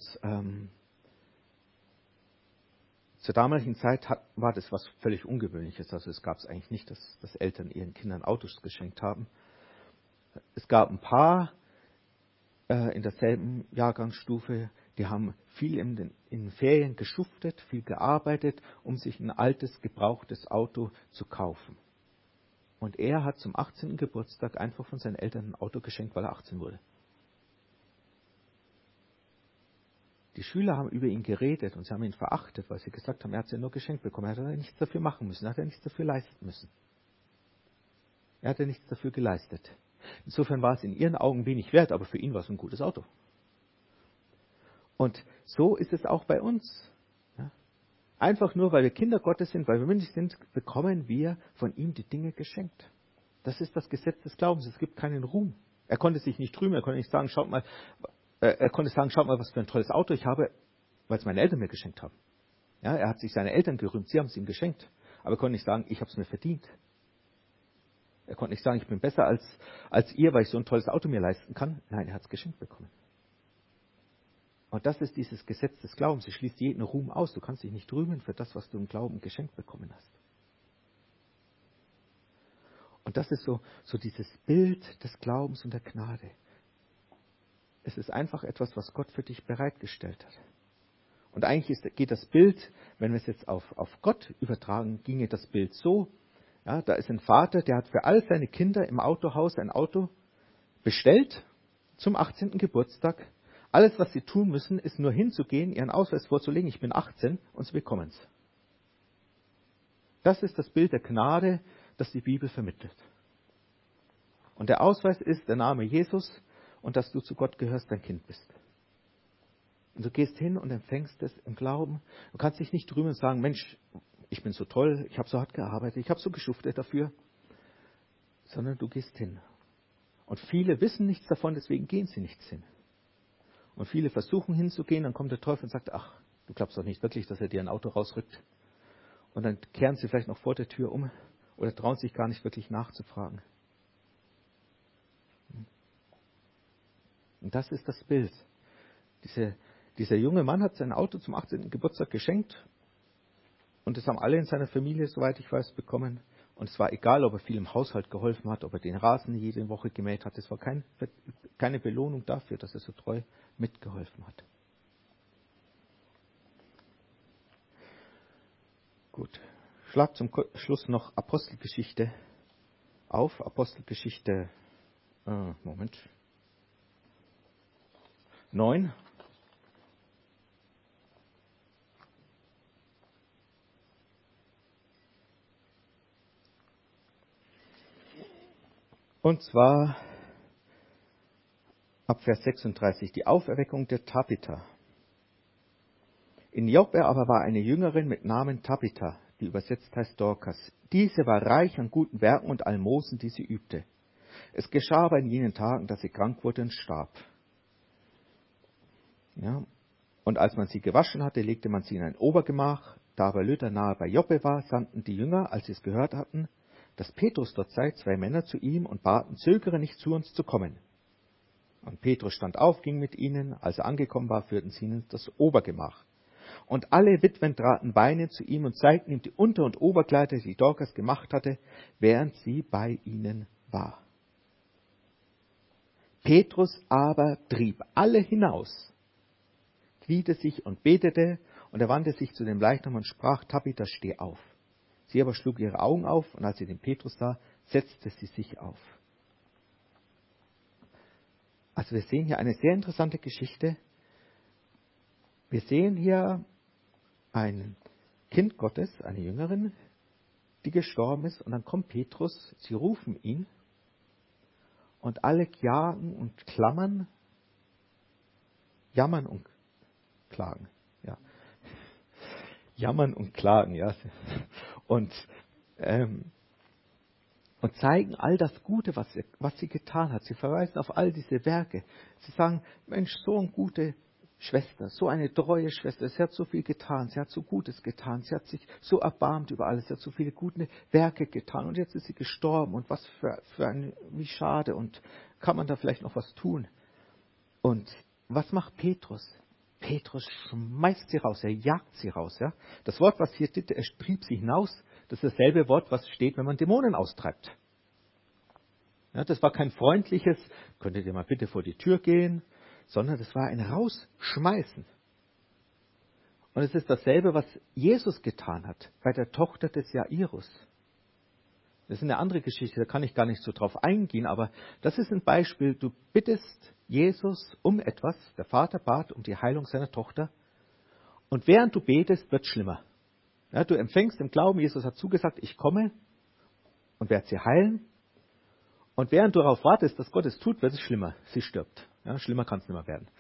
A: zur damaligen Zeit war das was völlig Ungewöhnliches. Also es gab es eigentlich nicht, dass Eltern ihren Kindern Autos geschenkt haben. Es gab ein paar in derselben Jahrgangsstufe, die haben viel in den Ferien geschuftet, viel gearbeitet, um sich ein altes, gebrauchtes Auto zu kaufen. Und er hat zum 18. Geburtstag einfach von seinen Eltern ein Auto geschenkt, weil er 18 wurde. Die Schüler haben über ihn geredet und sie haben ihn verachtet, weil sie gesagt haben, er hat es ja nur geschenkt bekommen. Er hat ja nichts dafür machen müssen, er hat ja nichts dafür leisten müssen. Er hat ja nichts dafür geleistet. Insofern war es in ihren Augen wenig wert, aber für ihn war es ein gutes Auto. Und so ist es auch bei uns. Ja? Einfach nur, weil wir Kinder Gottes sind, weil wir mündig sind, bekommen wir von ihm die Dinge geschenkt. Das ist das Gesetz des Glaubens. Es gibt keinen Ruhm. Er konnte sich nicht rühmen, er konnte nicht sagen, schaut mal, was für ein tolles Auto ich habe, weil es meine Eltern mir geschenkt haben. Ja, er hat sich seine Eltern gerühmt, sie haben es ihm geschenkt. Aber er konnte nicht sagen, ich habe es mir verdient. Er konnte nicht sagen, ich bin besser als ihr, weil ich so ein tolles Auto mir leisten kann. Nein, er hat es geschenkt bekommen. Und das ist dieses Gesetz des Glaubens. Es schließt jeden Ruhm aus. Du kannst dich nicht rühmen für das, was du im Glauben geschenkt bekommen hast. Und das ist so dieses Bild des Glaubens und der Gnade. Es ist einfach etwas, was Gott für dich bereitgestellt hat. Und eigentlich geht das Bild, wenn wir es jetzt auf Gott übertragen, ginge das Bild so, ja, da ist ein Vater, der hat für all seine Kinder im Autohaus ein Auto bestellt zum 18. Geburtstag. Alles, was sie tun müssen, ist nur hinzugehen, ihren Ausweis vorzulegen, ich bin 18 und sie bekommen es. Das ist das Bild der Gnade, das die Bibel vermittelt. Und der Ausweis ist der Name Jesus und dass du zu Gott gehörst, dein Kind bist. Und du gehst hin und empfängst es im Glauben. Du kannst dich nicht rühmen und sagen, Mensch, ich bin so toll, ich habe so hart gearbeitet, ich habe so geschuftet dafür. Sondern du gehst hin. Und viele wissen nichts davon, deswegen gehen sie nichts hin. Und viele versuchen hinzugehen, dann kommt der Teufel und sagt, ach, du glaubst doch nicht wirklich, dass er dir ein Auto rausrückt. Und dann kehren sie vielleicht noch vor der Tür um oder trauen sich gar nicht wirklich nachzufragen. Und das ist das Bild. Dieser junge Mann hat sein Auto zum 18. Geburtstag geschenkt und das haben alle in seiner Familie, soweit ich weiß, bekommen. Und es war egal, ob er viel im Haushalt geholfen hat, ob er den Rasen jede Woche gemäht hat. Es war keine Belohnung dafür, dass er so treu mitgeholfen hat. Gut, Schlag zum Schluss noch Apostelgeschichte auf, Apostelgeschichte 9. Und zwar ab Vers 36, die Auferweckung der Tabitha. In Joppe aber war eine Jüngerin mit Namen Tabitha, die übersetzt heißt Dorkas. Diese war reich an guten Werken und Almosen, die sie übte. Es geschah aber in jenen Tagen, dass sie krank wurde und starb. Ja. Und als man sie gewaschen hatte, legte man sie in ein Obergemach. Da aber Lydda nahe bei Joppe war, sandten die Jünger, als sie es gehört hatten, dass Petrus dort sei, 2 Männer zu ihm und baten, zögere nicht zu uns zu kommen. Und Petrus stand auf, ging mit ihnen. Als er angekommen war, führten sie ihn in das Obergemach. Und alle Witwen traten weinend zu ihm und zeigten ihm die Unter- und Oberkleider, die Dorkas gemacht hatte, während sie bei ihnen war. Petrus aber trieb alle hinaus, kniete sich und betete, und er wandte sich zu dem Leichnam und sprach, Tabitha, steh auf. Sie aber schlug ihre Augen auf, und als sie den Petrus sah, setzte sie sich auf. Also wir sehen hier eine sehr interessante Geschichte. Wir sehen hier ein Kind Gottes, eine Jüngerin, die gestorben ist, und dann kommt Petrus, sie rufen ihn, und alle jagen und klammern, jammern und klagen, ja. Jammern und klagen, ja. Und zeigen all das Gute, was sie getan hat. Sie verweisen auf all diese Werke. Sie sagen, Mensch, so eine gute Schwester, so eine treue Schwester, sie hat so viel getan, sie hat so Gutes getan, sie hat sich so erbarmt über alles, sie hat so viele gute Werke getan und jetzt ist sie gestorben und was wie schade und kann man da vielleicht noch was tun? Und was macht Petrus? Petrus schmeißt sie raus, er jagt sie raus. Ja? Das Wort, was hier steht, er trieb sie hinaus, das ist dasselbe Wort, was steht, wenn man Dämonen austreibt. Ja, das war kein freundliches, könntet ihr mal bitte vor die Tür gehen, sondern das war ein Rausschmeißen. Und es ist dasselbe, was Jesus getan hat bei der Tochter des Jairus. Das ist eine andere Geschichte, da kann ich gar nicht so drauf eingehen, aber das ist ein Beispiel, du bittest Jesus um etwas, der Vater bat um die Heilung seiner Tochter, und während du betest, wird es schlimmer. Ja, du empfängst im Glauben, Jesus hat zugesagt, ich komme und werde sie heilen. Und während du darauf wartest, dass Gott es tut, wird es schlimmer. Sie stirbt. Ja, schlimmer kann es nicht mehr werden.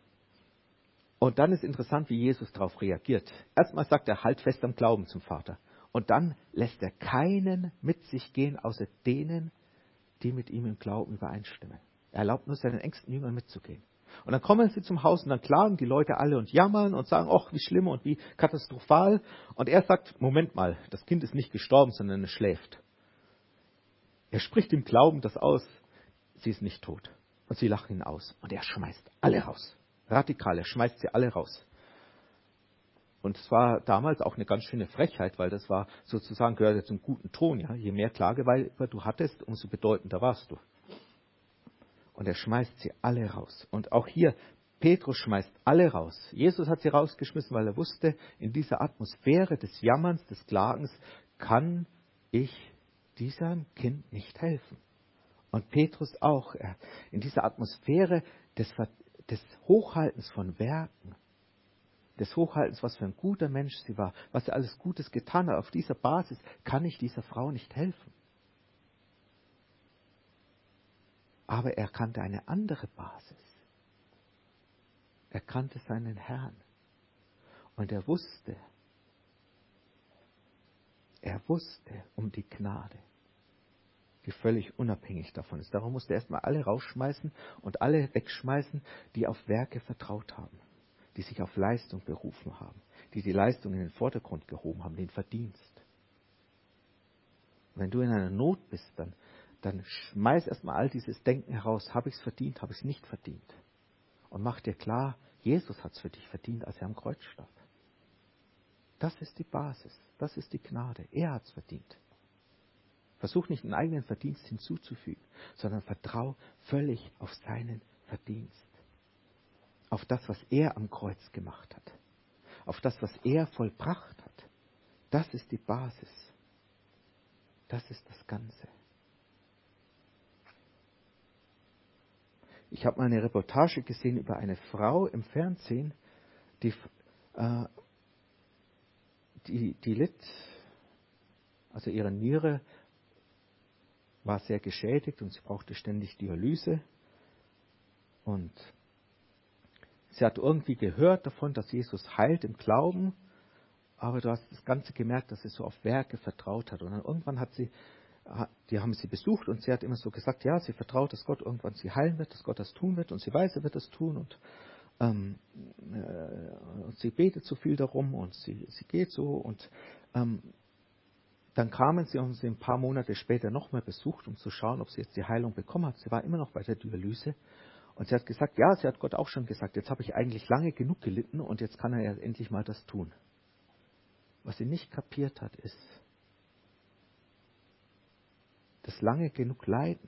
A: Und dann ist interessant, wie Jesus darauf reagiert. Erstmal sagt er, halt fest am Glauben zum Vater. Und dann lässt er keinen mit sich gehen, außer denen, die mit ihm im Glauben übereinstimmen. Er erlaubt nur seinen engsten Jüngern mitzugehen. Und dann kommen sie zum Haus und dann klagen die Leute alle und jammern und sagen, ach, wie schlimm und wie katastrophal. Und er sagt, Moment mal, das Kind ist nicht gestorben, sondern es schläft. Er spricht im Glauben das aus, sie ist nicht tot. Und sie lachen ihn aus. Und er schmeißt alle raus. Radikal, er schmeißt sie alle raus. Und es war damals auch eine ganz schöne Frechheit, weil das war sozusagen, gehörte zum guten Ton. Ja? Je mehr Klageweiber du hattest, umso bedeutender warst du. Und er schmeißt sie alle raus. Und auch hier, Petrus schmeißt alle raus. Jesus hat sie rausgeschmissen, weil er wusste, in dieser Atmosphäre des Jammerns, des Klagens, kann ich diesem Kind nicht helfen. Und Petrus auch. In dieser Atmosphäre des Hochhaltens von Werken, des Hochhaltens, was für ein guter Mensch sie war, was er alles Gutes getan hat, auf dieser Basis kann ich dieser Frau nicht helfen. Aber er kannte eine andere Basis. Er kannte seinen Herrn. Und er wusste um die Gnade, die völlig unabhängig davon ist. Darum musste er erstmal alle rausschmeißen und alle wegschmeißen, die auf Werke vertraut haben, die sich auf Leistung berufen haben, die die Leistung in den Vordergrund gehoben haben, den Verdienst. Und wenn du in einer Not bist, dann schmeiß erstmal all dieses Denken heraus, habe ich es verdient, habe ich es nicht verdient. Und mach dir klar, Jesus hat es für dich verdient, als er am Kreuz starb. Das ist die Basis, das ist die Gnade. Er hat es verdient. Versuch nicht einen eigenen Verdienst hinzuzufügen, sondern vertrau völlig auf seinen Verdienst. Auf das, was er am Kreuz gemacht hat. Auf das, was er vollbracht hat. Das ist die Basis. Das ist das Ganze. Ich habe mal eine Reportage gesehen über eine Frau im Fernsehen, die litt, also ihre Niere war sehr geschädigt und sie brauchte ständig Dialyse. Und sie hat irgendwie gehört davon, dass Jesus heilt im Glauben, aber du hast das Ganze gemerkt, dass sie so auf Werke vertraut hat. Und dann irgendwann die haben sie besucht und sie hat immer so gesagt, ja, sie vertraut, dass Gott irgendwann sie heilen wird, dass Gott das tun wird und sie weiß, er wird das tun und sie betet so viel darum und sie geht so und dann kamen sie und sie ein paar Monate später nochmal besucht, um zu schauen, ob sie jetzt die Heilung bekommen hat. Sie war immer noch bei der Dialyse und sie hat gesagt, ja, sie hat Gott auch schon gesagt, jetzt habe ich eigentlich lange genug gelitten und jetzt kann er ja endlich mal das tun. Was sie nicht kapiert hat, ist, das lange genug Leiden,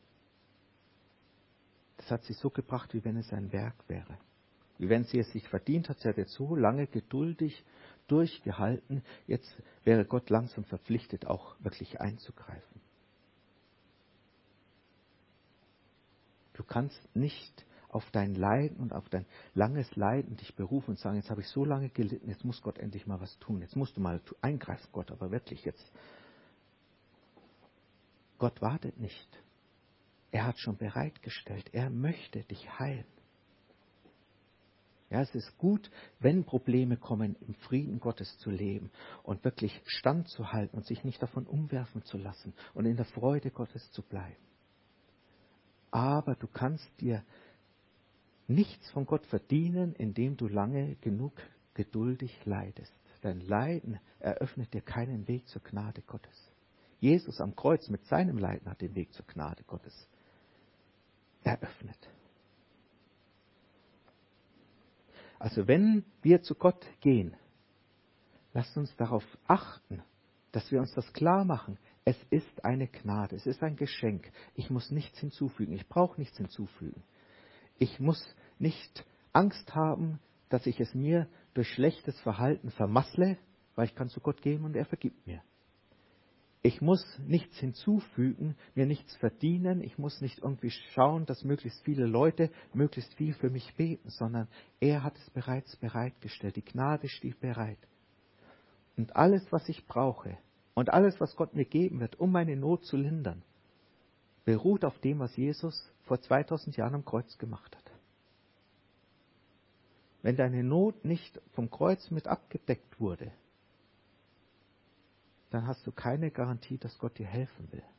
A: das hat sie so gebracht, wie wenn es ein Werk wäre. Wie wenn sie es sich verdient hat, sie hat jetzt so lange geduldig durchgehalten, jetzt wäre Gott langsam verpflichtet, auch wirklich einzugreifen. Du kannst nicht auf dein Leiden und auf dein langes Leiden dich berufen und sagen, jetzt habe ich so lange gelitten, jetzt muss Gott endlich mal was tun. Jetzt musst du mal eingreifen, Gott, aber wirklich jetzt. Gott wartet nicht. Er hat schon bereitgestellt. Er möchte dich heilen. Ja, es ist gut, wenn Probleme kommen, im Frieden Gottes zu leben und wirklich standzuhalten und sich nicht davon umwerfen zu lassen und in der Freude Gottes zu bleiben. Aber du kannst dir nichts von Gott verdienen, indem du lange genug geduldig leidest. Dein Leiden eröffnet dir keinen Weg zur Gnade Gottes. Jesus am Kreuz mit seinem Leiden hat den Weg zur Gnade Gottes eröffnet. Also wenn wir zu Gott gehen, lasst uns darauf achten, dass wir uns das klar machen. Es ist eine Gnade, es ist ein Geschenk. Ich muss nichts hinzufügen, ich brauche nichts hinzufügen. Ich muss nicht Angst haben, dass ich es mir durch schlechtes Verhalten vermassle, weil ich kann zu Gott gehen und er vergibt mir. Ich muss nichts hinzufügen, mir nichts verdienen, ich muss nicht irgendwie schauen, dass möglichst viele Leute möglichst viel für mich beten, sondern er hat es bereits bereitgestellt. Die Gnade steht bereit. Und alles, was ich brauche und alles, was Gott mir geben wird, um meine Not zu lindern, beruht auf dem, was Jesus vor 2000 Jahren am Kreuz gemacht hat. Wenn deine Not nicht vom Kreuz mit abgedeckt wurde, dann hast du keine Garantie, dass Gott dir helfen will.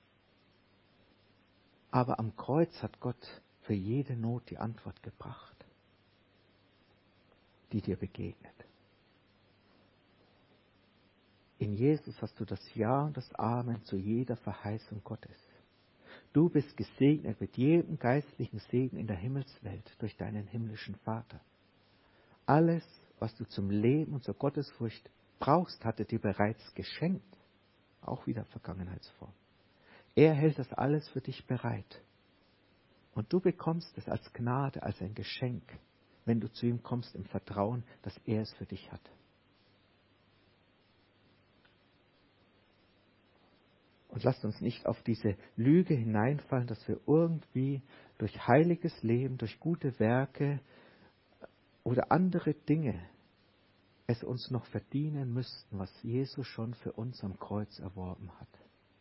A: Aber am Kreuz hat Gott für jede Not die Antwort gebracht, die dir begegnet. In Jesus hast du das Ja und das Amen zu jeder Verheißung Gottes. Du bist gesegnet mit jedem geistlichen Segen in der Himmelswelt durch deinen himmlischen Vater. Alles, was du zum Leben und zur Gottesfurcht brauchst, hat er dir bereits geschenkt. Auch wieder Vergangenheitsform. Er hält das alles für dich bereit. Und du bekommst es als Gnade, als ein Geschenk, wenn du zu ihm kommst im Vertrauen, dass er es für dich hat. Und lasst uns nicht auf diese Lüge hineinfallen, dass wir irgendwie durch heiliges Leben, durch gute Werke oder andere Dinge es uns noch verdienen müssten, was Jesus schon für uns am Kreuz erworben hat.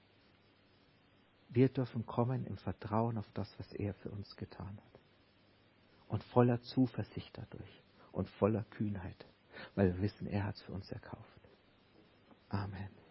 A: Wir dürfen kommen im Vertrauen auf das, was er für uns getan hat. Und voller Zuversicht dadurch und voller Kühnheit, weil wir wissen, er hat es für uns erkauft. Amen.